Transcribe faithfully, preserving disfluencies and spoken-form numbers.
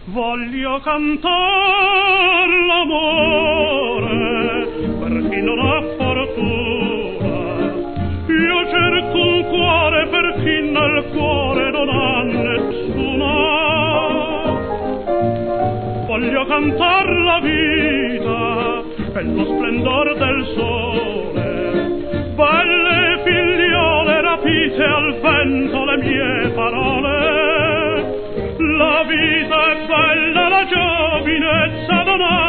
Voglio cantar l'amore per chi non ha fortuna. Io cerco un cuore per chi nel cuore non ha nessuna. Voglio cantar la vita e lo splendor del sole. Belle figliole rapite al vento le mie parole. La vita è bella, la giovinezza non ha